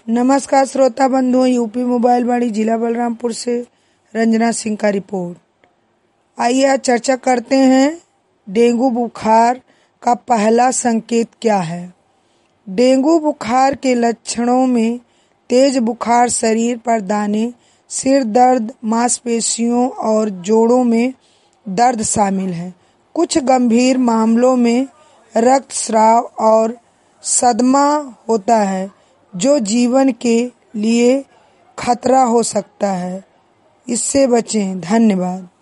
नमस्कार श्रोता बंधुओं, यूपी मोबाइल वाणी जिला बलरामपुर से रंजना सिंह का रिपोर्ट। आइए आज चर्चा करते हैं डेंगू बुखार का पहला संकेत क्या है। डेंगू बुखार के लक्षणों में तेज बुखार, शरीर पर दाने, सिर दर्द, मांसपेशियों और जोड़ों में दर्द शामिल है। कुछ गंभीर मामलों में रक्तस्राव और सदमा होता है जो जीवन के लिए खतरा हो सकता है। इससे बचें। धन्यवाद।